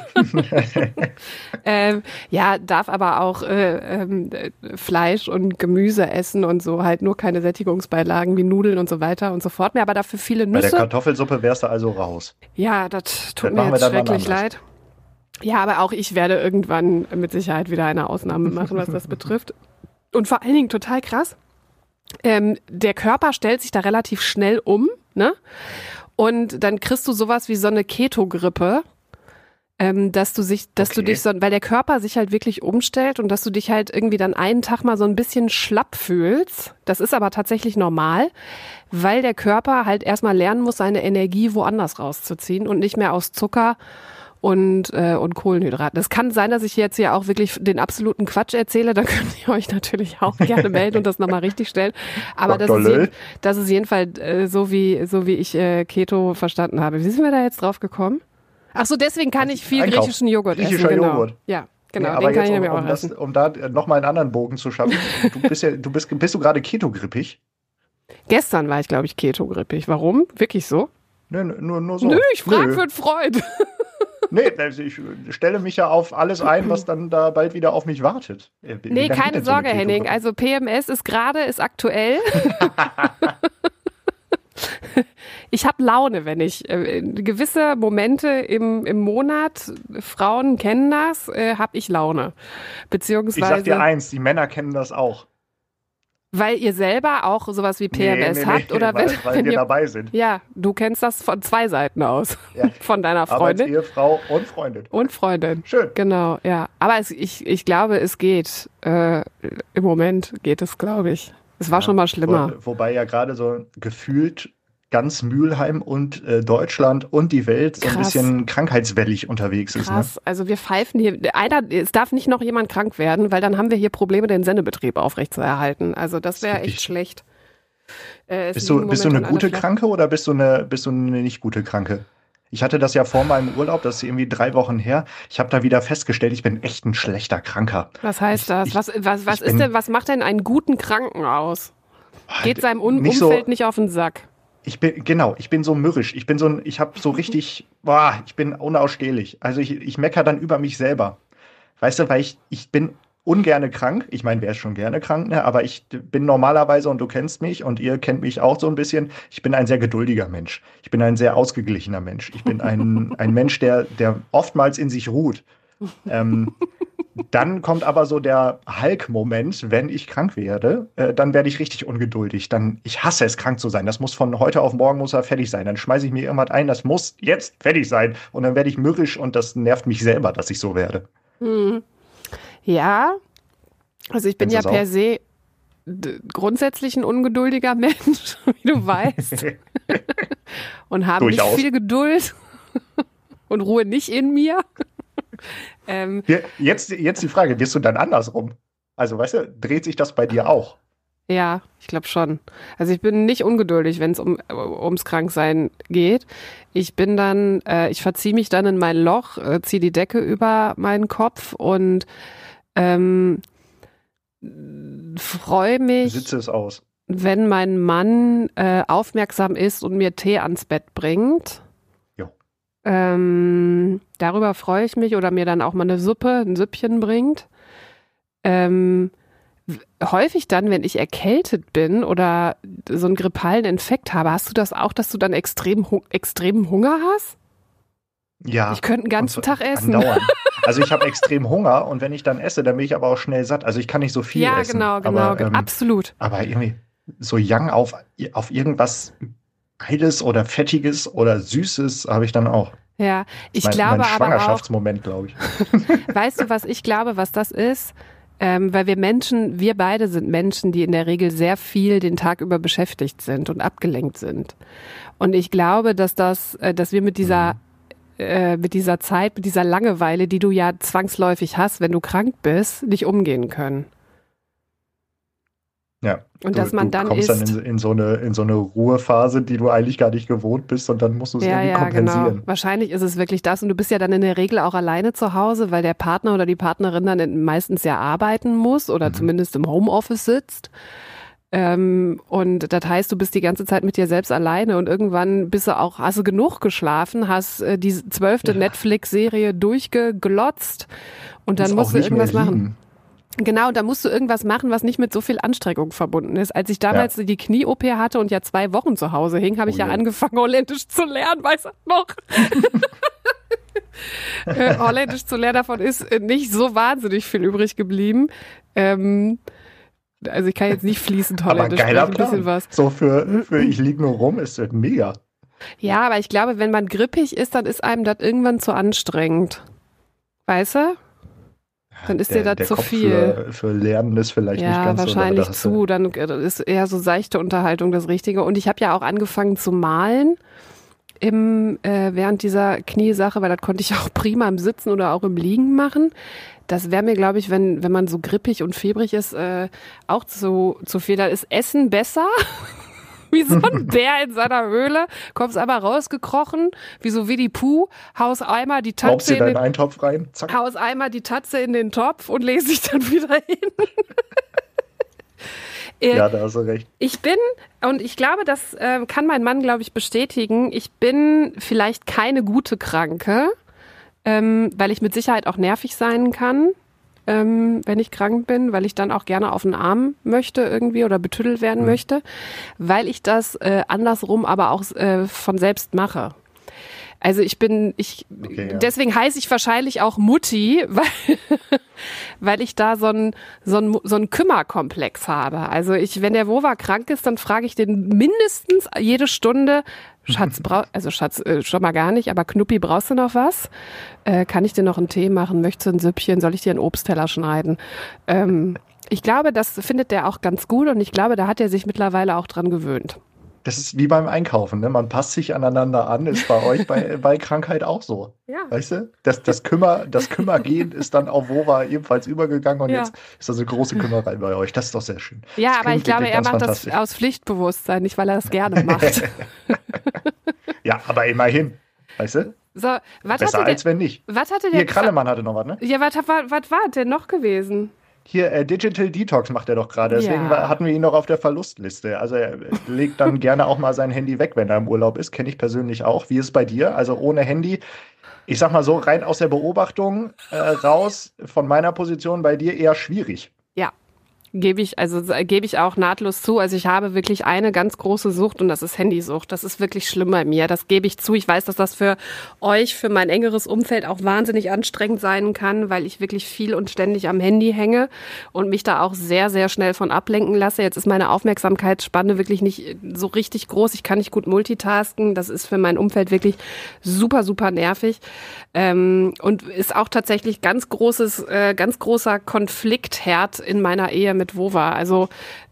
Darf aber auch Fleisch und Gemüse essen und so, halt nur keine Sättigungsbeilagen wie Nudeln und so weiter und so fort mehr, aber dafür viele Nüsse. Bei der Kartoffelsuppe wärst du also raus. Ja, das tut mir jetzt schrecklich leid. Ja, aber auch ich werde irgendwann mit Sicherheit wieder eine Ausnahme machen, was das betrifft. Und vor allen Dingen total krass, der Körper stellt sich da relativ schnell um, ne? Und dann kriegst du sowas wie so eine Keto-Grippe, dass du dich so, weil der Körper sich halt wirklich umstellt und dass du dich halt irgendwie dann einen Tag mal so ein bisschen schlapp fühlst. Das ist aber tatsächlich normal, weil der Körper halt erstmal lernen muss, seine Energie woanders rauszuziehen und nicht mehr aus Zucker und Kohlenhydraten. Es kann sein, dass ich jetzt hier auch wirklich den absoluten Quatsch erzähle, dann könnt ihr euch natürlich auch gerne melden und das nochmal richtig stellen. Aber das ist jedenfalls so wie ich Keto verstanden habe. Wie sind wir da jetzt drauf gekommen? Ach so, deswegen kann ich viel griechischen Joghurt essen. Griechischer Joghurt. Ja, genau, ja, den kann jetzt, ich nämlich auch essen. Um da nochmal einen anderen Bogen zu schaffen. Bist du gerade Keto-grippig? Gestern war ich, glaube ich, Keto-grippig. Warum? Wirklich so? Nö, nur so. Nö, ich frage für einen Freund. Nee, also ich stelle mich ja auf alles ein, was dann da bald wieder auf mich wartet. Nee, keine Sorge, Henning. Also PMS ist aktuell. Ich habe Laune, wenn ich gewisse Momente im Monat, Frauen kennen das, habe ich Laune. Beziehungsweise, ich sag dir eins, die Männer kennen das auch. Weil ihr selber auch sowas wie PMS habt? Oder weil wenn wir ihr dabei sind. Ja, du kennst das von zwei Seiten aus. Ja. Von deiner Freundin. Ehefrau und Freundin. Und Freundin. Schön. Genau, ja. Aber ich glaube, es geht. Im Moment geht es, glaube ich. Es war schon mal schlimmer. Wobei ja gerade so gefühlt ganz Mülheim und Deutschland und die Welt so ein bisschen krankheitswellig unterwegs ist. Krass, ne? Also wir pfeifen hier, es darf nicht noch jemand krank werden, weil dann haben wir hier Probleme, den Sendebetrieb aufrechtzuerhalten. Also das wäre echt schlecht. Bist du eine gute Kranke oder bist du eine nicht gute Kranke? Ich hatte das ja vor meinem Urlaub, das ist irgendwie 3 Wochen her. Ich habe da wieder festgestellt, ich bin echt ein schlechter Kranker. Was heißt das? Was macht denn einen guten Kranken aus? Geht seinem Umfeld nicht auf den Sack? Ich bin so mürrisch. Ich bin unausstehlich. Also ich meckere dann über mich selber. Weißt du, weil ich bin ungerne krank. Ich meine, wer ist schon gerne krank, ne? Aber ich bin normalerweise, und du kennst mich und ihr kennt mich auch so ein bisschen, ich bin ein sehr geduldiger Mensch. Ich bin ein sehr ausgeglichener Mensch. Ich bin ein Mensch, der oftmals in sich ruht. Dann kommt aber so der Hulk-Moment, wenn ich krank werde, dann werde ich richtig ungeduldig. Ich hasse es, krank zu sein. Das muss von heute auf morgen fertig sein. Dann schmeiße ich mir irgendwas ein, das muss jetzt fertig sein. Und dann werde ich mürrisch und das nervt mich selber, dass ich so werde. Ja, also ich bin ja per se grundsätzlich ein ungeduldiger Mensch, wie du weißt. Und habe nicht viel Geduld und Ruhe nicht in mir. Jetzt die Frage, wirst du dann andersrum? Also, weißt du, dreht sich das bei dir auch? Ja, ich glaube schon. Also ich bin nicht ungeduldig, wenn es ums Kranksein geht. Ich verziehe mich dann in mein Loch, ziehe die Decke über meinen Kopf und freue mich, sitze es aus, wenn mein Mann aufmerksam ist und mir Tee ans Bett bringt. Darüber freue ich mich, oder mir dann auch mal ein Süppchen bringt. Häufig dann, wenn ich erkältet bin oder so einen grippalen Infekt habe, hast du das auch, dass du dann extremen Hunger hast? Ja. Ich könnte den ganzen Tag essen. Andauernd. Also ich habe extrem Hunger und wenn ich dann esse, dann bin ich aber auch schnell satt. Also ich kann nicht so viel essen. Ja, genau, aber, absolut. Aber irgendwie so young auf irgendwas Geiles oder Fettiges oder Süßes habe ich dann auch. Ja, ich glaube mein aber auch. Schwangerschaftsmoment, glaube ich. Weißt du, was ich glaube, was das ist? Weil wir beide sind Menschen, die in der Regel sehr viel den Tag über beschäftigt sind und abgelenkt sind. Und ich glaube, dass wir mit dieser Zeit, mit dieser Langeweile, die du ja zwangsläufig hast, wenn du krank bist, nicht umgehen können. Ja. Und dass man dann kommst dann in so eine Ruhephase, die du eigentlich gar nicht gewohnt bist, und dann musst du es irgendwie kompensieren. Genau. Wahrscheinlich ist es wirklich das, und du bist ja dann in der Regel auch alleine zu Hause, weil der Partner oder die Partnerin dann meistens ja arbeiten muss oder zumindest im Homeoffice sitzt. Und das heißt, du bist die ganze Zeit mit dir selbst alleine und irgendwann hast du genug geschlafen, hast die 12. Netflix-Serie durchgeglotzt und dann musst du irgendwas machen. Genau, da musst du irgendwas machen, was nicht mit so viel Anstrengung verbunden ist. Als ich damals die Knie-OP hatte und ja 2 Wochen zu Hause hing, habe ich angefangen, Holländisch zu lernen, weißt du noch? Holländisch zu lernen, davon ist nicht so wahnsinnig viel übrig geblieben. Also ich kann jetzt nicht fließend Holländisch aber geiler sprechen, ein bisschen Plan. was. So für ich lieg nur rum, ist das mega. Ja, aber ich glaube, wenn man grippig ist, dann ist einem das irgendwann zu anstrengend. Weißt du? Dann ist dir das zu Kopf viel. Für Lernen ist vielleicht nicht Ja, ganz so. wahrscheinlich das zu. Dann ist eher so seichte Unterhaltung das Richtige. Und ich habe ja auch angefangen zu malen während dieser Kniesache, weil das konnte ich auch prima im Sitzen oder auch im Liegen machen. Das wäre mir, glaube ich, wenn man so grippig und fiebrig ist, auch zu viel. Da ist Essen besser. Wie so ein Bär in seiner Höhle, kommst aber rausgekrochen, wie so Winnie Pooh, haust einmal die Tatze in den Eintopf rein, zack. Haust einmal die Tatze in den Topf und legst dich dann wieder hin. Ja, da hast du recht. Ich bin, und ich glaube, das kann mein Mann, glaube ich, bestätigen, ich bin vielleicht keine gute Kranke, weil ich mit Sicherheit auch nervig sein kann. Wenn ich krank bin, weil ich dann auch gerne auf den Arm möchte irgendwie oder betüttelt werden möchte, weil ich das andersrum aber auch von selbst mache. Also deswegen heiße ich wahrscheinlich auch Mutti, weil ich da so einen Kümmerkomplex habe. Also wenn der Wova krank ist, dann frage ich den mindestens jede Stunde, Schatz, schon mal gar nicht, aber Knuppi, brauchst du noch was? Kann ich dir noch einen Tee machen? Möchtest du ein Süppchen? Soll ich dir einen Obstteller schneiden? Ich glaube, das findet der auch ganz gut und ich glaube, da hat er sich mittlerweile auch dran gewöhnt. Das ist wie beim Einkaufen, ne? Man passt sich aneinander an, ist bei euch bei Krankheit auch so. Ja. Weißt du? Das Kümmergehen ist dann auf Wova ebenfalls übergegangen und jetzt ist das eine große Kümmerei bei euch. Das ist doch sehr schön. Ja, aber ich glaube, er macht das aus Pflichtbewusstsein, nicht weil er das gerne macht. Ja, aber immerhin. Weißt du? So, besser als wenn nicht. Was hatte der? Hier, Krallemann hatte noch was, ne? Ja, was war denn noch gewesen? Hier, Digital Detox macht er doch gerade, deswegen hatten wir ihn noch auf der Verlustliste. Also er legt dann gerne auch mal sein Handy weg, wenn er im Urlaub ist, kenne ich persönlich auch. Wie ist es bei dir? Also ohne Handy, ich sag mal so, rein aus der Beobachtung raus, von meiner Position bei dir eher schwierig. Ja. Gebe ich auch nahtlos zu. Also ich habe wirklich eine ganz große Sucht und das ist Handysucht. Das ist wirklich schlimm bei mir. Das gebe ich zu. Ich weiß, dass das für euch, für mein engeres Umfeld auch wahnsinnig anstrengend sein kann, weil ich wirklich viel und ständig am Handy hänge und mich da auch sehr, sehr schnell von ablenken lasse. Jetzt ist meine Aufmerksamkeitsspanne wirklich nicht so richtig groß. Ich kann nicht gut multitasken. Das ist für mein Umfeld wirklich super, super nervig. Und ist auch tatsächlich ganz großer Konfliktherd in meiner Ehe mit Wova. Also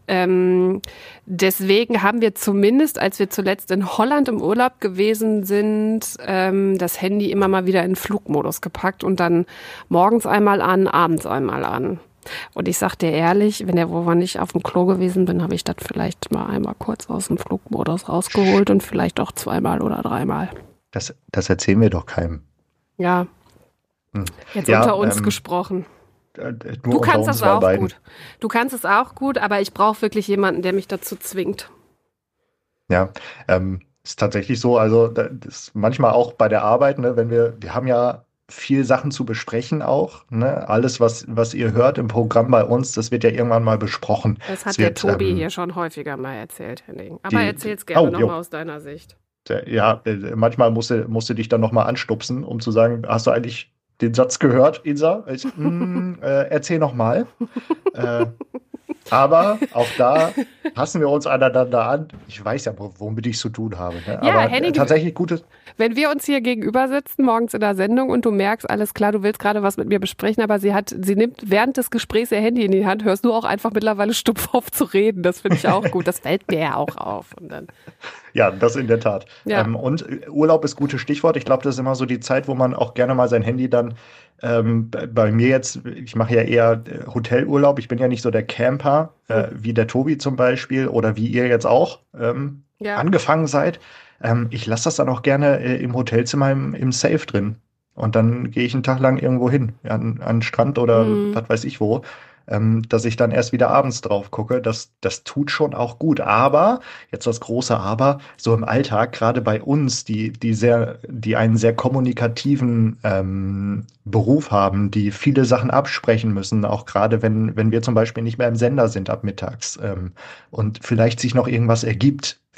deswegen haben wir zumindest, als wir zuletzt in Holland im Urlaub gewesen sind, das Handy immer mal wieder in Flugmodus gepackt und dann morgens einmal an, abends einmal an. Und ich sag dir ehrlich, wenn der Wova nicht auf dem Klo gewesen bin, habe ich das vielleicht mal einmal kurz aus dem Flugmodus rausgeholt und vielleicht auch zweimal oder dreimal. Das erzählen wir doch keinem. Ja, jetzt unter uns gesprochen. Du kannst das auch gut. Du kannst es auch gut, aber ich brauche wirklich jemanden, der mich dazu zwingt. Ja, ist tatsächlich so. Also das ist manchmal auch bei der Arbeit, ne, wenn wir haben ja viel Sachen zu besprechen auch. Ne? Alles, was ihr hört im Programm bei uns, das wird ja irgendwann mal besprochen. Das hat der Tobi hier schon häufiger mal erzählt, Henning. Aber erzähl es gerne nochmal aus deiner Sicht. Ja, manchmal musst du dich dann nochmal anstupsen, um zu sagen, hast du eigentlich den Satz gehört, Insa? Erzähl nochmal. Aber auch da passen wir uns aneinander an. Ich weiß ja, womit ich zu tun habe. Ne? Ja, aber Henning, tatsächlich gutes. Wenn wir uns hier gegenüber sitzen, morgens in der Sendung und du merkst, alles klar, du willst gerade was mit mir besprechen, aber sie nimmt während des Gesprächs ihr Handy in die Hand, hörst du auch einfach mittlerweile stumpf auf zu reden. Das finde ich auch gut. Das fällt mir ja auch auf. Und dann ja, das in der Tat. Ja. Und Urlaub ist gutes Stichwort. Ich glaube, das ist immer so die Zeit, wo man auch gerne mal sein Handy dann bei mir jetzt, ich mache ja eher Hotelurlaub, ich bin ja nicht so der Camper, wie der Tobi zum Beispiel oder wie ihr jetzt auch angefangen seid. Ich lasse das dann auch gerne im Hotelzimmer im Safe drin. Und dann gehe ich einen Tag lang irgendwo hin, an den Strand oder was weiß ich wo, dass ich dann erst wieder abends drauf gucke. Das tut schon auch gut. Aber, jetzt das große Aber, so im Alltag, gerade bei uns, die einen sehr kommunikativen Beruf haben, die viele Sachen absprechen müssen, auch gerade wenn wir zum Beispiel nicht mehr im Sender sind ab mittags und vielleicht sich noch irgendwas ergibt,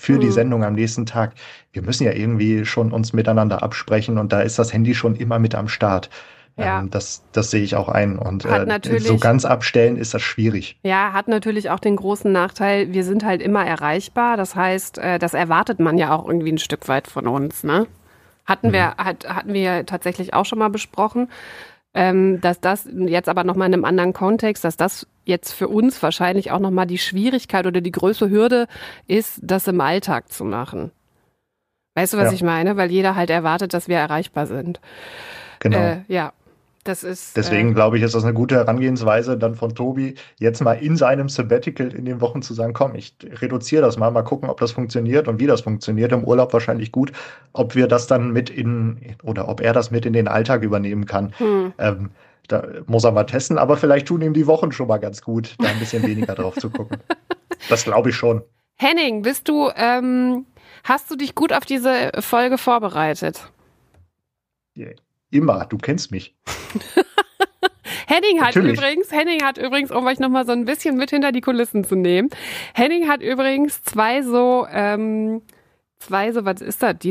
für die Sendung am nächsten Tag. Wir müssen ja irgendwie schon uns miteinander absprechen und da ist das Handy schon immer mit am Start. Ja. Das sehe ich auch ein. Und natürlich, so ganz abstellen ist das schwierig. Ja, hat natürlich auch den großen Nachteil, wir sind halt immer erreichbar. Das heißt, das erwartet man ja auch irgendwie ein Stück weit von uns, ne? Hatten wir tatsächlich auch schon mal besprochen, dass das jetzt aber nochmal in einem anderen Kontext, dass das jetzt für uns wahrscheinlich auch nochmal die Schwierigkeit oder die größte Hürde ist, das im Alltag zu machen. Weißt du, was ich meine? Weil jeder halt erwartet, dass wir erreichbar sind. Genau. Ja. Das ist, Deswegen glaube ich, ist das eine gute Herangehensweise dann von Tobi, jetzt mal in seinem Sabbatical in den Wochen zu sagen, komm, ich reduziere das mal gucken, ob das funktioniert und wie das funktioniert. Im Urlaub wahrscheinlich gut, ob wir das dann oder ob er das mit in den Alltag übernehmen kann. Da muss er mal testen, aber vielleicht tun ihm die Wochen schon mal ganz gut, da ein bisschen weniger drauf zu gucken. Das glaube ich schon. Henning, hast du dich gut auf diese Folge vorbereitet? Yeah. Immer, du kennst mich. Henning hat übrigens, um euch nochmal so ein bisschen mit hinter die Kulissen zu nehmen, Henning hat übrigens zwei so, was ist das?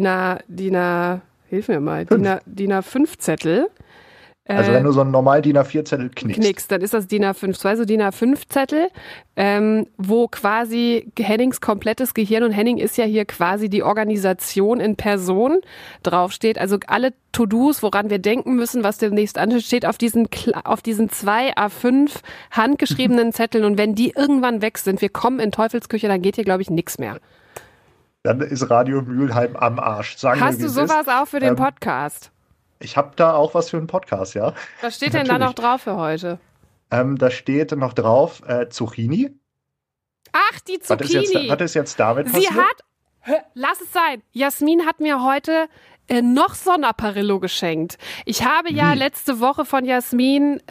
Hilf mir mal, DIN A5 Zettel. Also wenn du so einen normal DIN A4-Zettel knickst, dann ist das DIN A5, zwei so DIN A5-Zettel, wo quasi Hennings komplettes Gehirn, und Henning ist ja hier quasi die Organisation in Person, draufsteht. Also alle To-Dos, woran wir denken müssen, was demnächst ansteht, steht auf diesen zwei A5 handgeschriebenen Zetteln. Und wenn die irgendwann weg sind, wir kommen in Teufelsküche, dann geht hier, glaube ich, nichts mehr. Dann ist Radio Mülheim am Arsch. Hast du sowas auch für den Podcast? Ich habe da auch was für einen Podcast, ja. Was steht denn da noch drauf für heute? Da steht noch drauf Zucchini. Ach, die Zucchini. Was ist jetzt damit passiert? Lass es sein. Jasmin hat mir heute noch Sonderparillo geschenkt. Ich habe ja letzte Woche von Jasmin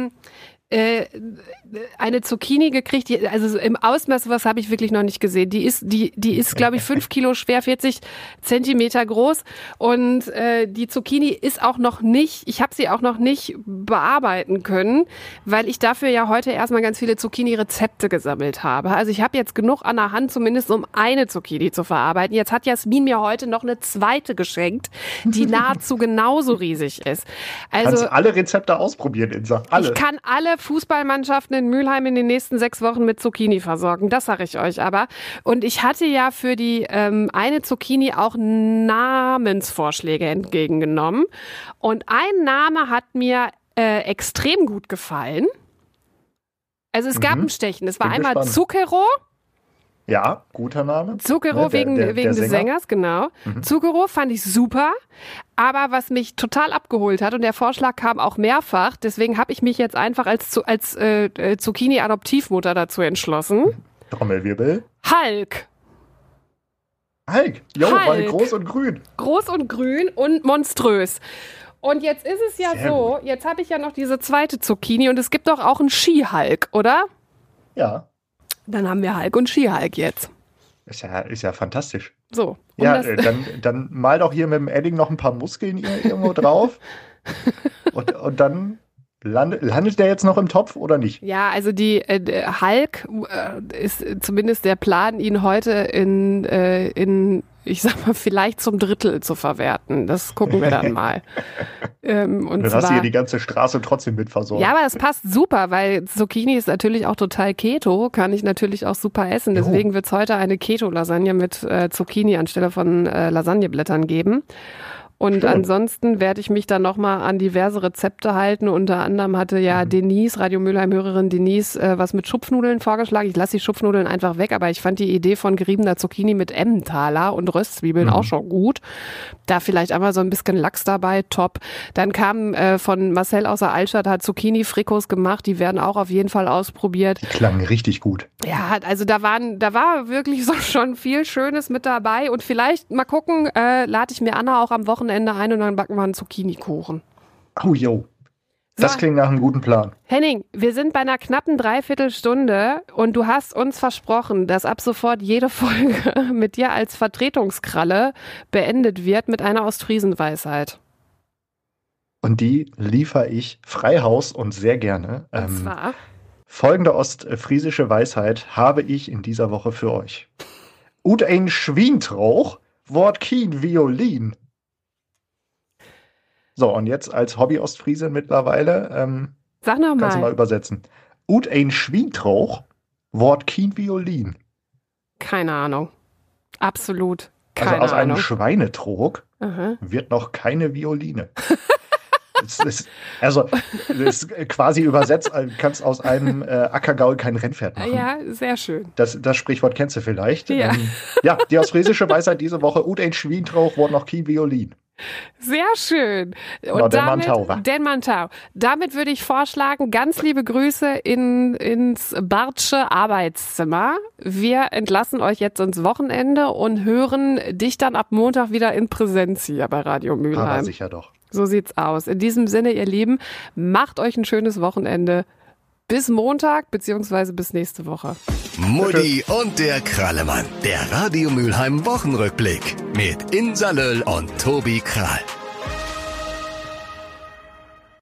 eine Zucchini gekriegt, also im Ausmaß, was habe ich wirklich noch nicht gesehen. Die ist, glaube ich, 5 Kilo schwer, 40 Zentimeter groß, und die Zucchini ist auch noch nicht, ich habe sie auch noch nicht bearbeiten können, weil ich dafür ja heute erstmal ganz viele Zucchini-Rezepte gesammelt habe. Also ich habe jetzt genug an der Hand, zumindest um eine Zucchini zu verarbeiten. Jetzt hat Jasmin mir heute noch eine zweite geschenkt, die nahezu genauso riesig ist. Also, kannst alle Rezepte ausprobieren, Insa. Alle. Ich kann alle Fußballmannschaften in Mülheim in den nächsten 6 Wochen mit Zucchini versorgen. Das sage ich euch aber. Und ich hatte ja für die eine Zucchini auch Namensvorschläge entgegengenommen. Und ein Name hat mir extrem gut gefallen. Also es gab ein Stechen. Es war einmal Zucchero. Ja, guter Name. Zucchero wegen des Sängers, genau. Zucchero fand ich super, aber was mich total abgeholt hat, und der Vorschlag kam auch mehrfach, deswegen habe ich mich jetzt einfach als Zucchini-Adoptivmutter dazu entschlossen. Trommelwirbel. Hulk. Weil groß und grün. Groß und grün und monströs. Und jetzt ist es ja so, jetzt habe ich ja noch diese zweite Zucchini, und es gibt doch auch einen Ski-Hulk, oder? Ja. Dann haben wir Hulk und Ski-Hulk jetzt. Ist ja fantastisch. So. Ja, dann mal doch hier mit dem Edding noch ein paar Muskeln irgendwo drauf. und dann landet der jetzt noch im Topf oder nicht? Ja, also die Hulk ist zumindest der Plan, ihn heute in ich sag mal, vielleicht zum Drittel zu verwerten. Das gucken wir dann mal. Und dann hast du hier die ganze Straße trotzdem mit versorgt. Ja, aber das passt super, weil Zucchini ist natürlich auch total Keto, kann ich natürlich auch super essen. Deswegen wird es heute eine Keto-Lasagne mit Zucchini anstelle von Lasagneblättern geben. Und ansonsten werde ich mich dann nochmal an diverse Rezepte halten. Unter anderem hatte ja Denise, Radio Mülheim-Hörerin Denise, was mit Schupfnudeln vorgeschlagen. Ich lasse die Schupfnudeln einfach weg, aber ich fand die Idee von geriebener Zucchini mit Emmentaler und Röstzwiebeln auch schon gut. Da vielleicht einmal so ein bisschen Lachs dabei, top. Dann kam von Marcel aus der Altstadt, hat Zucchini-Frikos gemacht. Die werden auch auf jeden Fall ausprobiert. Die klangen richtig gut. Ja, also da war wirklich so schon viel Schönes mit dabei. Und vielleicht mal gucken, lade ich mir Anna auch am Wochenende ein, und dann backen wir einen Zucchini-Kuchen. Oh, jo. Das klingt nach einem guten Plan. Henning, wir sind bei einer knappen Dreiviertelstunde, und du hast uns versprochen, dass ab sofort jede Folge mit dir als Vertretungskralle beendet wird mit einer Ostfriesenweisheit. Und die liefere ich frei Haus und sehr gerne. Und zwar? Folgende ostfriesische Weisheit habe ich in dieser Woche für euch. Ut ein Schwientrauch, Wort Kien Violin. So, und jetzt als Hobby-Ostfriesin mittlerweile, Sag noch kannst du mal mal. übersetzen. Ut ein Schwientrauch, Wort Kien Violin. Keine Ahnung. Absolut Also keine aus einem Ahnung. Schweinetrog Aha. wird noch keine Violine. Das ist quasi übersetzt, kannst aus einem Ackergaul kein Rennpferd machen. Ja, sehr schön. Das Sprichwort kennst du vielleicht. Ja. Die ostfriesische Weisheit diese Woche, Ut ein Schwientrauch, Wort noch kein Violin. Sehr schön. Na, Und den Mantau, wa? Den Mantau. Damit würde ich vorschlagen, ganz liebe Grüße ins Bartsche Arbeitszimmer. Wir entlassen euch jetzt ins Wochenende und hören dich dann ab Montag wieder in Präsenz hier bei Radio Aber Mülheim. sicher doch. So sieht's aus. In diesem Sinne, ihr Lieben, macht euch ein schönes Wochenende. Bis Montag, beziehungsweise bis nächste Woche. Mutti und der Krallemann. Der Radio Mülheim Wochenrückblick mit Insa Löll und Tobi Krahl.